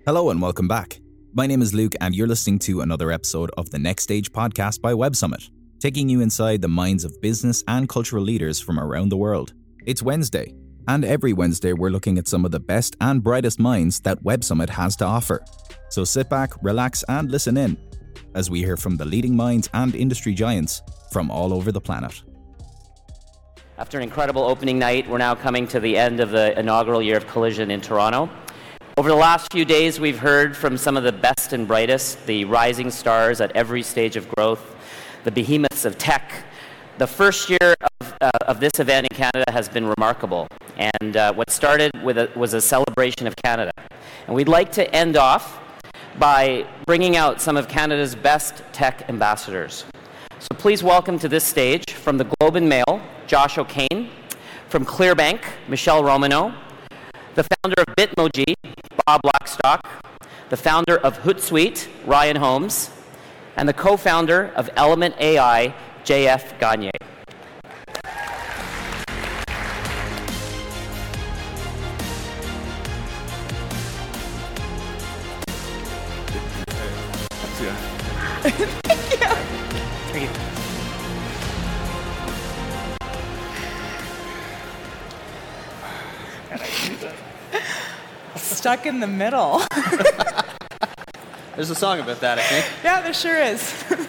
Hello and welcome back. My name is Luke and you're listening to another episode of the Next Stage podcast by Web Summit, taking you inside the minds of business and cultural leaders from around the world. It's Wednesday, and every Wednesday we're looking at some of the best and brightest minds that Web Summit has to offer. So sit back, relax and listen in as we hear from the leading minds and industry giants from all over the planet. After an incredible opening night, we're now coming to the end of the inaugural year of Collision in Toronto. Over the last few days, we've heard from some of the best and brightest, the rising stars at every stage of growth, the behemoths of tech. The first year of this event in Canada has been remarkable, and what started was a celebration of Canada. And we'd like to end off by bringing out some of Canada's best tech ambassadors. So please welcome to this stage, from the Globe and Mail, Josh O'Kane; from Clearbank, Michelle Romanow; the founder of Bitmoji, Bob Blackstock; the founder of Hootsuite, Ryan Holmes; and the co-founder of Element AI, JF Gagne. Thank you. Stuck in the middle. There's a song about that, I think. Yeah, there sure is.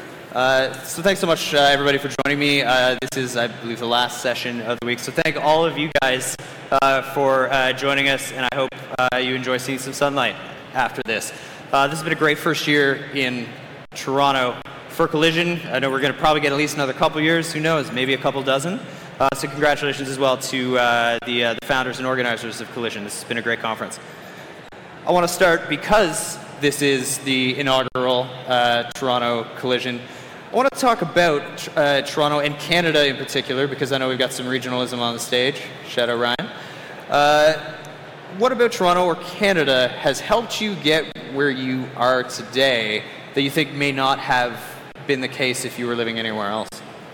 So thanks so much, everybody, for joining me. This is, I believe, the last session of the week. So thank all of you guys for joining us, and I hope you enjoy seeing some sunlight after this. This has been a great first year in Toronto for Collision. I know we're going to probably get at least another couple years. Who knows? Maybe a couple dozen. So congratulations as well to the founders and organizers of Collision. This has been a great conference. I want to start, because this is the inaugural Toronto Collision, I want to talk about Toronto and Canada in particular, because I know we've got some regionalism on the stage. Shout out Ryan. What about Toronto or Canada has helped you get where you are today that you think may not have been the case if you were living anywhere else,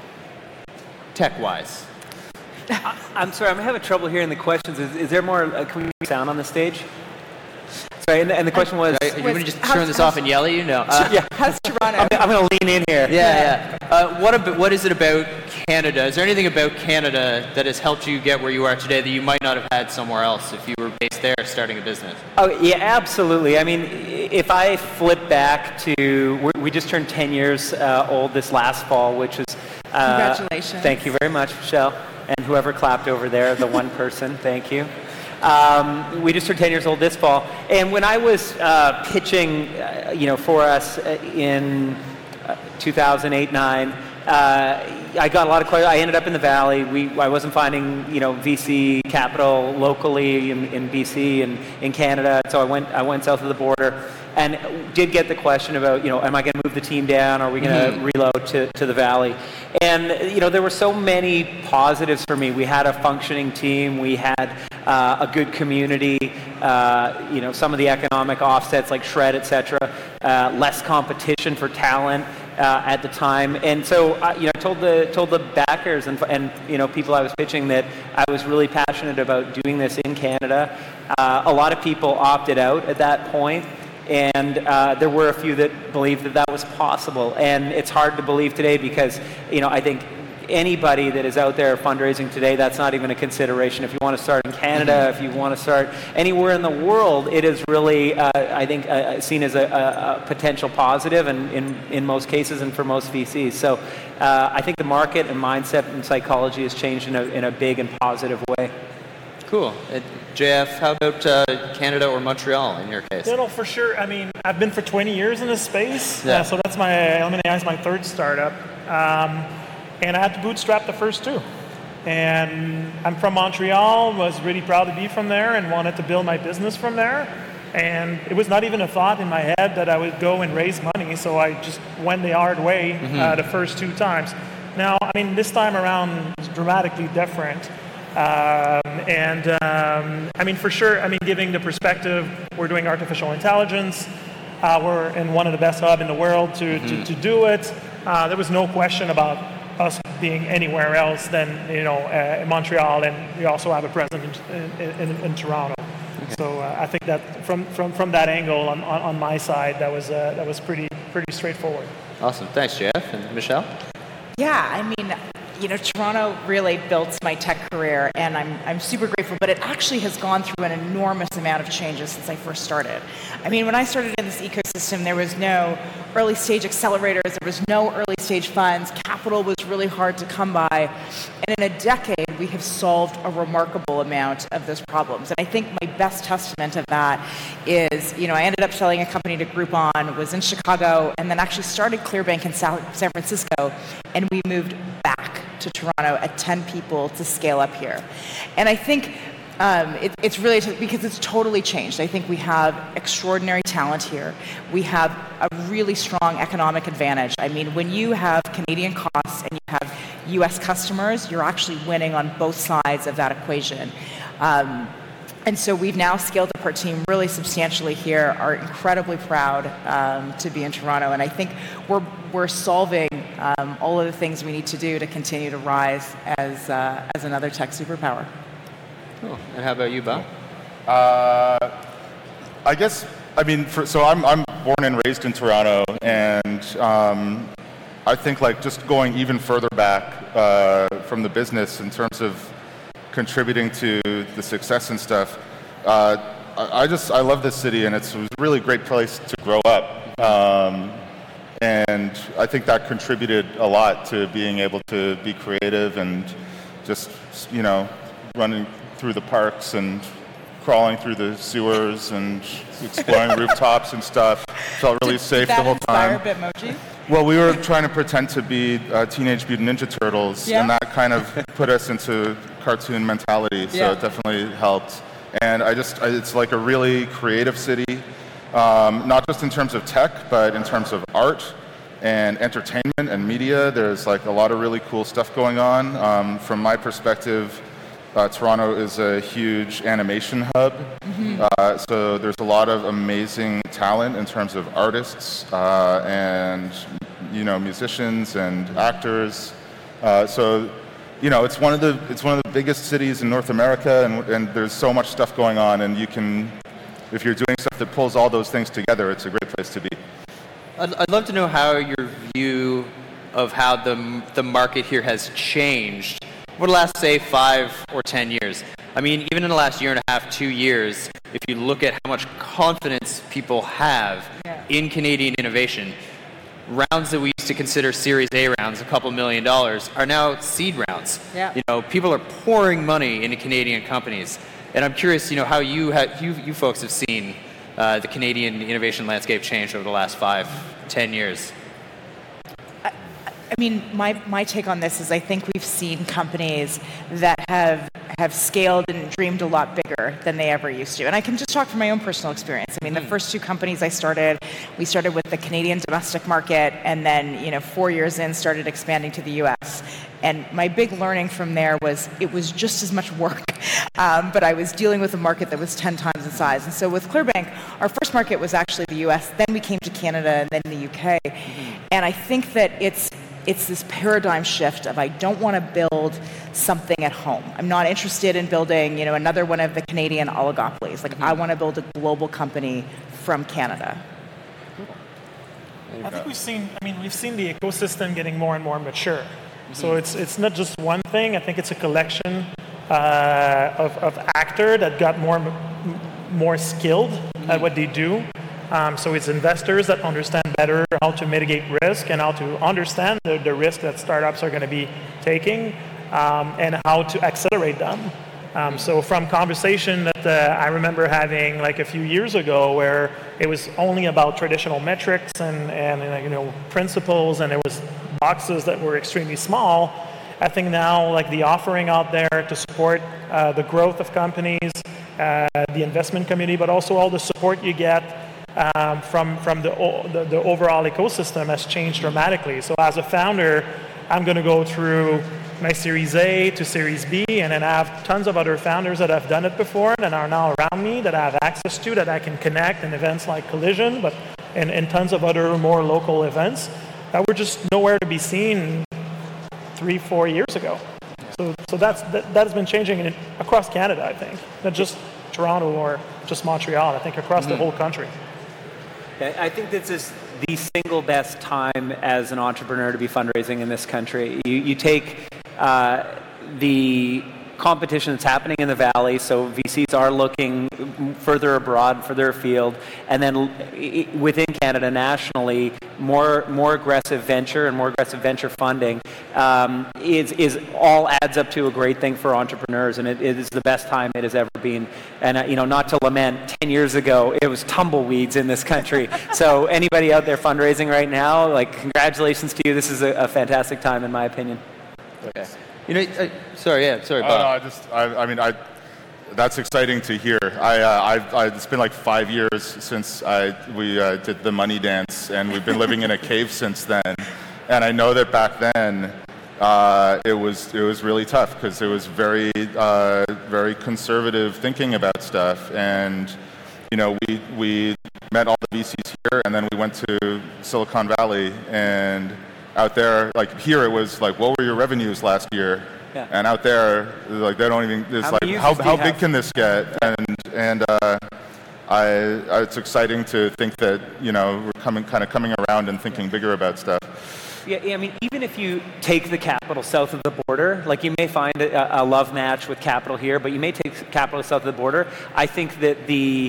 tech-wise? I'm sorry, I'm having trouble hearing the questions. Is there more, can we sound on the stage? Sorry, and the question was... You want to just turn this off and yell at you? No. Yeah. How's Toronto? I'm going to lean in here. Yeah. What is it about Canada? Is there anything about Canada that has helped you get where you are today that you might not have had somewhere else if you were based there starting a business? Oh, yeah, absolutely. I mean, if I flip back to... We just turned 10 years old this last fall, which is... Congratulations. Thank you very much, Michelle. And whoever clapped over there, the one person, thank you. We just turned 10 years old this fall. And when I was pitching, for us in 2008-9, I got a lot of questions. I ended up in the Valley. I wasn't finding, VC capital locally in BC and in Canada. So I went south of the border and did get the question about, am I going to move the team down? Or are we going to reload to the Valley? And, there were so many positives for me. We had a functioning team. We had a good community, some of the economic offsets like Shred, et cetera, less competition for talent at the time. And so, I told the backers and people I was pitching that I was really passionate about doing this in Canada. A lot of people opted out at that point. And there were a few that believed that was possible. And it's hard to believe today because, I think anybody that is out there fundraising today, that's not even a consideration. If you want to start in Canada, if you want to start anywhere in the world, it is really, I think, seen as a potential positive and in most cases and for most VCs. So I think the market and mindset and psychology has changed in a big and positive way. Cool. JF, how about Canada or Montreal in your case? For sure. I mean, I've been for 20 years in this space, Yeah. so that's Element AI is my third startup. And I had to bootstrap the first two. And I'm from Montreal, was really proud to be from there and wanted to build my business from there. And it was not even a thought in my head that I would go and raise money, so I just went the hard way the first two times. Now, I mean, this time around is dramatically different. For sure, giving the perspective, we're doing artificial intelligence. We're in one of the best hubs in the world to do it. There was no question about us being anywhere else than in Montreal, and we also have a presence in Toronto. So I think that from that angle on my side, that was pretty straightforward. Awesome. Thanks, Jeff. And Michelle? Yeah, I mean, Toronto really built my tech career, and I'm super grateful, but it actually has gone through an enormous amount of changes since I first started. I mean, when I started in this ecosystem, there was no early stage accelerators, there was no early stage funds, capital was really hard to come by, and in a decade, we have solved a remarkable amount of those problems. And I think my best testament of that is, I ended up selling a company to Groupon, was in Chicago, and then actually started Clearbanc in San Francisco, and we moved back to Toronto at 10 people to scale up here. And I think it's really because it's totally changed. I think we have extraordinary talent here. We have a really strong economic advantage. I mean, when you have Canadian costs and you have US customers, you're actually winning on both sides of that equation. And so we've now scaled up our team really substantially here, are incredibly proud to be in Toronto, and I think we're solving all of the things we need to do to continue to rise as another tech superpower. Cool. And how about you, Bob? I guess, so I'm born and raised in Toronto, and I think just going even further back from the business in terms of contributing to the success and stuff. I love this city, and it was a really great place to grow up. And I think that contributed a lot to being able to be creative and just, running through the parks and crawling through the sewers and exploring rooftops and stuff. Felt really safe the whole time. Did that inspire Bitmoji? Well, we were trying to pretend to be Teenage Mutant Ninja Turtles, and that kind of put us into cartoon mentality, so it definitely helped. And it's like a really creative city, not just in terms of tech, but in terms of art and entertainment and media. There's a lot of really cool stuff going on. From my perspective, Toronto is a huge animation hub, so there's a lot of amazing talent in terms of artists and musicians and actors. So it's one of the biggest cities in North America, and there's so much stuff going on. And if you're doing stuff that pulls all those things together, it's a great place to be. I'd love to know how your view of how the market here has changed over the last, say, 5 or 10 years. I mean, even in the last year and a half, 2 years, if you look at how much confidence people have in Canadian innovation, rounds that we used to consider Series A rounds, a couple $1 million, are now seed rounds. Yeah. People are pouring money into Canadian companies. And I'm curious, how you folks have seen the Canadian innovation landscape change over the last 5-10 years. I mean, my take on this is I think we've seen companies that have scaled and dreamed a lot bigger than they ever used to. And I can just talk from my own personal experience. I mean, the first 2 companies we started with the Canadian domestic market, and then, 4 years in, started expanding to the US. And my big learning from there was it was just as much work, but I was dealing with a market that was 10 times the size. And so with Clearbanc, our first market was actually the US, then we came to Canada, and then the UK. And I think that it's this paradigm shift of I don't want to build something at home. I'm not interested in building, another one of the Canadian oligopolies. I want to build a global company from Canada. I think we've seen the ecosystem getting more and more mature. So it's not just one thing. I think it's a collection of actors that got more skilled at what they do. So it's investors that understand better how to mitigate risk and how to understand the risk that startups are going to be taking and how to accelerate them. So from conversation that I remember having a few years ago where it was only about traditional metrics and principles, and there was boxes that were extremely small, I think now the offering out there to support the growth of companies, the investment community, but also all the support you get from the overall ecosystem has changed dramatically. So as a founder, I'm going to go through my Series A to Series B, and then I have tons of other founders that have done it before and are now around me that I have access to, that I can connect in events like Collision, but and tons of other more local events that were just nowhere to be seen 3-4 years ago. So that's been changing across Canada, I think, not just Toronto or just Montreal. I think across the whole country. I think this is the single best time as an entrepreneur to be fundraising in this country. You take the competition that's happening in the Valley, so VCs are looking further abroad, further afield, and then within Canada nationally, more aggressive venture and more aggressive venture funding is all adds up to a great thing for entrepreneurs, and it is the best time it has ever been. And not to lament, 10 years ago it was tumbleweeds in this country. So anybody out there fundraising right now, like, congratulations to you. This is a fantastic time in my opinion. Okay. Sorry, Bob. That's exciting to hear. It's been like 5 years since we did the money dance, and we've been living in a cave since then. And I know that back then it was really tough because it was very very conservative thinking about stuff. And we met all the VCs here, and then we went to Silicon Valley, and out there, like here, it was like, what were your revenues last year? Yeah. And out there, like they don't even. It's like, how big can this get? And it's exciting to think that we're coming around and thinking bigger about stuff. Yeah, I mean, even if you take the capital south of the border, like you may find a love match with capital here, but you may take capital south of the border. I think that the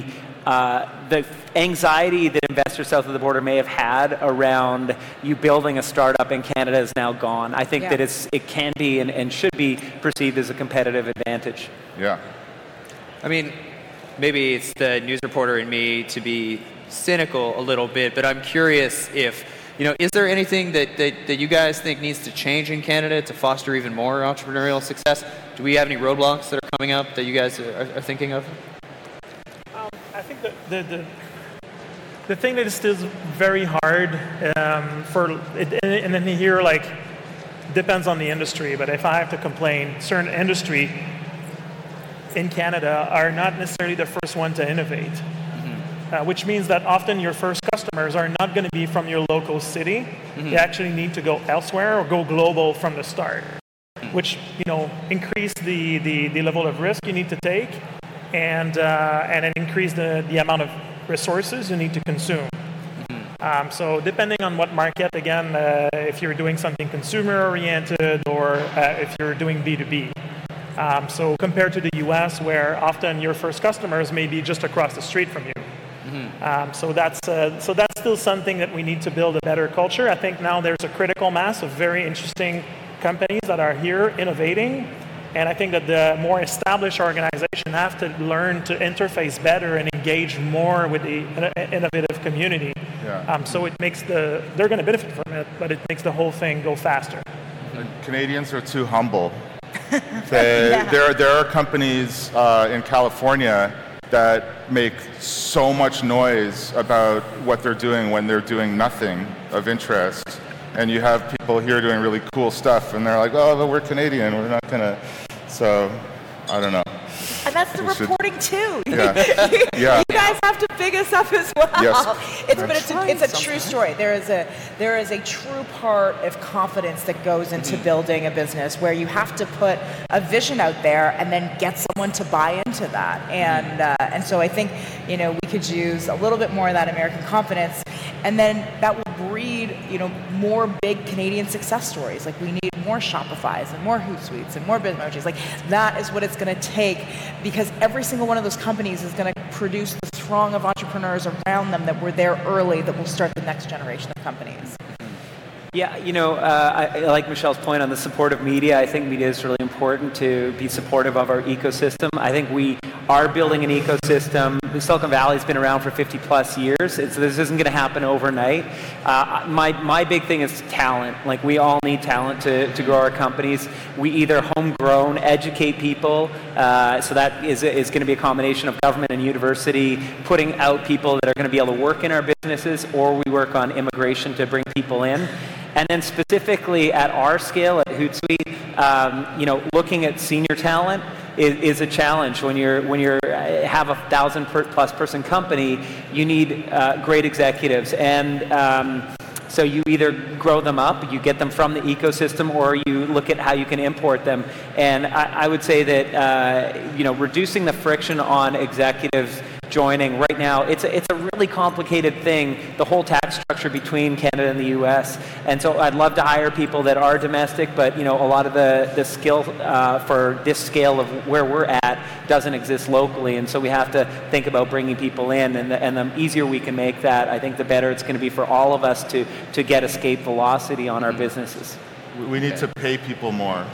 anxiety that investors south of the border may have had around you building a startup in Canada is now gone. I think that it can be and should be perceived as a competitive advantage. Yeah. I mean, maybe it's the news reporter in me to be cynical a little bit, but I'm curious if, is there anything that you guys think needs to change in Canada to foster even more entrepreneurial success? Do we have any roadblocks that are coming up that you guys are thinking of? I think the thing that is still very hard and then here, like, depends on the industry, but if I have to complain, certain industry in Canada are not necessarily the first one to innovate, which means that often your first customers are not going to be from your local city. They actually need to go elsewhere or go global from the start, which increase the level of risk you need to take, and increase the amount of resources you need to consume. So depending on what market, again, if you're doing something consumer-oriented or if you're doing B2B. So compared to the US, where often your first customers may be just across the street from you. So that's still something that we need to build a better culture. I think now there's a critical mass of very interesting companies that are here innovating. And I think that the more established organizations have to learn to interface better and engage more with the innovative community. Yeah. So it makes they're going to benefit from it, but it makes the whole thing go faster. Canadians are too humble. There are companies in California that make so much noise about what they're doing when they're doing nothing of interest. And you have people here doing really cool stuff, and they're like, oh, but we're Canadian, we're not going to. So, I don't know. And that's the reporting too. Yeah. You guys have to big us up as well. Yes. It's a true story. There is a true part of confidence that goes into building a business where you have to put a vision out there and then get someone to buy into that. And so I think we could use a little bit more of that American confidence, and then that will breed more big Canadian success stories. Like we need more Shopify's and more Hootsuites and more Bitmojis. Like that is what it's going to take, because every single one of those companies is going to produce the throng of entrepreneurs around them that were there early that will start the next generation of companies. Yeah, I like Michelle's point on the support of media. I think media is really important to be supportive of our ecosystem. I think we are building an ecosystem. The Silicon Valley has been around for 50 plus years. This isn't going to happen overnight. My big thing is talent. Like we all need talent to grow our companies. We either homegrown, educate people. So that is going to be a combination of government and university putting out people that are going to be able to work in our businesses, or we work on immigration to bring people in. And then specifically at our scale at Hootsuite, looking at senior talent is a challenge. When you have 1,000+ person company, you need great executives. And So you either grow them up, you get them from the ecosystem, or you look at how you can import them. And I would say that reducing the friction on executives joining right now, it's a really complicated thing, the whole tax structure between Canada and the U.S. And so I'd love to hire people that are domestic, but a lot of the skill for this scale of where we're at doesn't exist locally, and so we have to think about bringing people in, and the easier we can make that, I think the better it's going to be for all of us to get escape velocity on our businesses. We need to pay people more.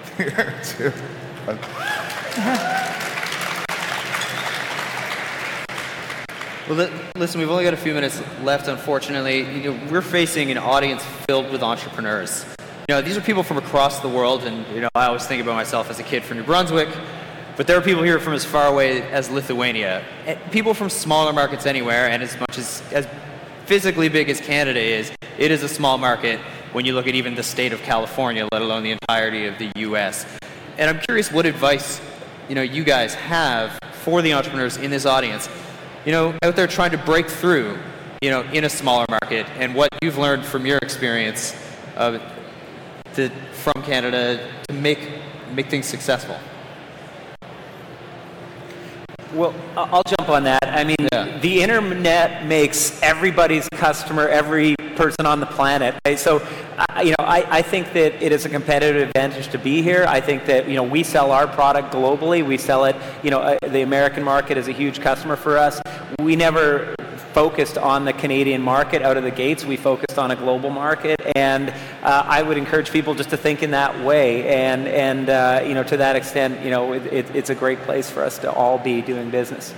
Well, listen, we've only got a few minutes left, unfortunately. We're facing an audience filled with entrepreneurs. These are people from across the world, and I always think about myself as a kid from New Brunswick, but there are people here from as far away as Lithuania, and people from smaller markets anywhere, and as much as physically big as Canada is, it is a small market when you look at even the state of California, let alone the entirety of the U.S. And I'm curious what advice you guys have for the entrepreneurs in this audience, out there trying to break through, in a smaller market, and what you've learned from your experience from Canada to make things successful. Well, I'll jump on that. I mean, The internet makes everybody's customer, every person on the planet. Right? So, I think that it is a competitive advantage to be here. I think that, we sell our product globally. We sell it, the American market is a huge customer for us. We never focused on the Canadian market out of the gates. We focused on a global market, and I would encourage people just to think in that way. And to that extent, it's a great place for us to all be doing business.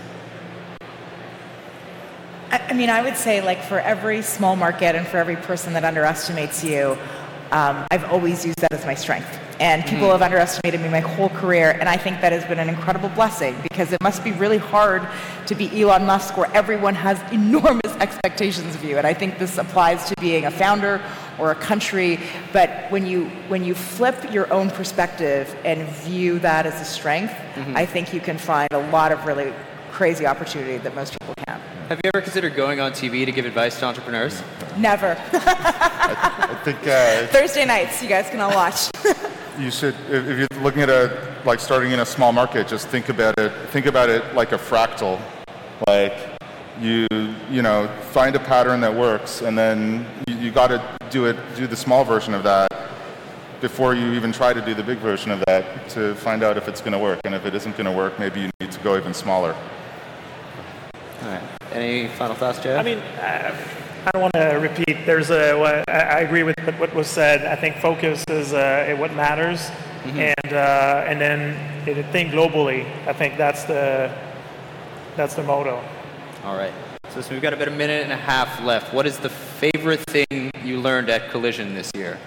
I mean, I would say, like, for every small market and for every person that underestimates you, I've always used that as my strength. And people have underestimated me my whole career, and I think that has been an incredible blessing, because it must be really hard to be Elon Musk, where everyone has enormous expectations of you. And I think this applies to being a founder or a country. But when you flip your own perspective and view that as a strength, I think you can find a lot of really crazy opportunity that most people can't. Have you ever considered going on TV to give advice to entrepreneurs? Never. I think Thursday nights, you guys can all watch. You should, if you're looking at starting in a small market, just think about it like a fractal. Like, you find a pattern that works, and then you got to do the small version of that before you even try to do the big version of that, to find out if it's going to work. And if it isn't going to work, maybe you need to go even smaller. All right. Any final thoughts, Jeff? I mean, I don't want to repeat. I agree with what was said. I think focus is what matters, and then think globally. I think that's the motto. All right. So we've got about a minute and a half left. What is the favorite thing you learned at Collision this year?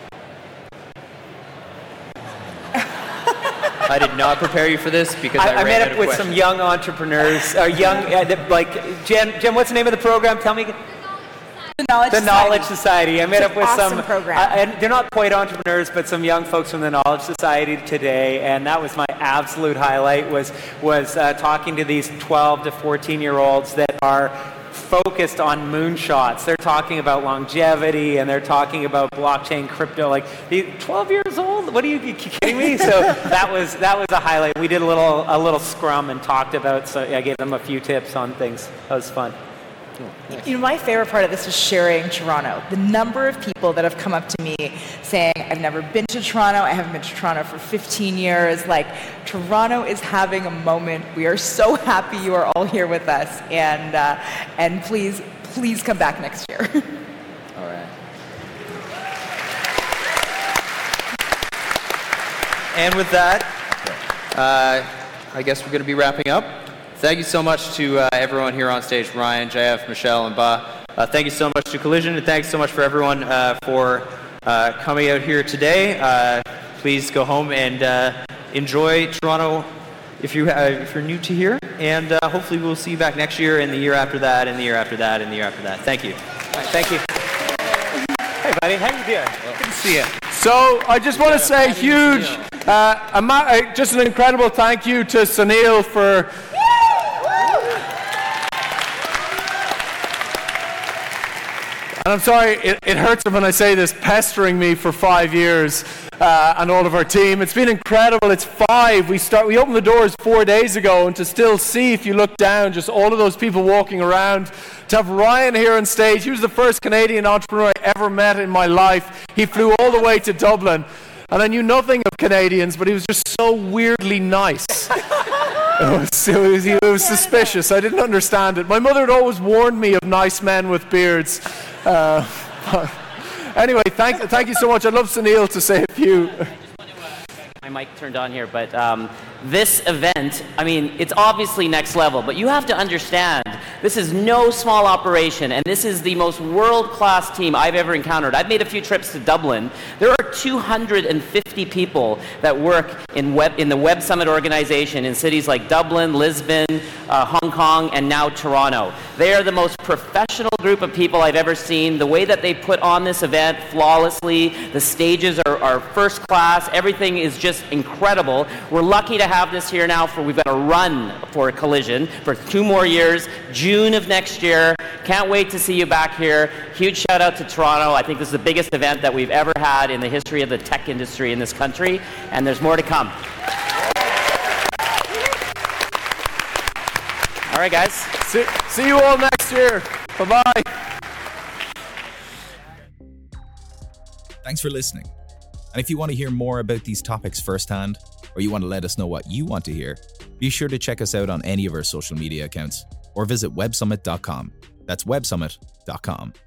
I did not prepare you for this because I ran met out up of with questions. some young entrepreneurs, Jen, what's the name of the program? Tell me. The Knowledge Society. I met up with awesome some, program. and they're not quite entrepreneurs, but some young folks from the Knowledge Society today, and that was my absolute highlight, was talking to these 12 to 14-year-olds that are focused on moonshots. They're talking about longevity, and they're talking about blockchain, crypto. Like, 12 years old? What are you kidding me? So that was a highlight. We did a little scrum and talked about. So I gave them a few tips on things. That was fun. My favorite part of this is sharing Toronto. The number of people that have come up to me saying, I've never been to Toronto, I haven't been to Toronto for 15 years. Like, Toronto is having a moment. We are so happy you are all here with us. And please come back next year. All right. And with that, I guess we're going to be wrapping up. Thank you so much to everyone here on stage, Ryan, JF, Michelle, and Ba. Thank you so much to Collision, and thanks so much for everyone for coming out here today. Please go home and enjoy Toronto if you're new to here, and hopefully we'll see you back next year, and the year after that, and the year after that, and the year after that. Thank you. Right, thank you. Hey, buddy. How you doing? Good to see you. So I just want to say just an incredible thank you to Sunil for and I'm sorry, it hurts when I say this, pestering me for 5 years and all of our team. It's been incredible. It's 5. We opened the doors 4 days ago, and to still see, if you look down, just all of those people walking around. To have Ryan here on stage, he was the first Canadian entrepreneur I ever met in my life. He flew all the way to Dublin, and I knew nothing of Canadians, but he was just so weirdly nice. It was suspicious. I didn't understand it. My mother had always warned me of nice men with beards. Anyway, thank you so much. I'd love Sunil to say a few. My mic turned on here, but this event, I mean, it's obviously next level, but you have to understand, this is no small operation, and this is the most world-class team I've ever encountered. I've made a few trips to Dublin. There are 250 people that work in the Web Summit organization in cities like Dublin, Lisbon, Hong Kong, and now Toronto. They are the most professional group of people I've ever seen. The way that they put on this event flawlessly, the stages are first class, everything is just incredible. We're lucky to have this here now. We've got a run for Collision for 2 more years, June of next year. Can't wait to see you back here. Huge shout out to Toronto. I think this is the biggest event that we've ever had in the history of the tech industry in this country, and there's more to come. All right, guys. See you all next year. Bye-bye. Thanks for listening. And if you want to hear more about these topics firsthand, or you want to let us know what you want to hear, be sure to check us out on any of our social media accounts or visit websummit.com. That's websummit.com.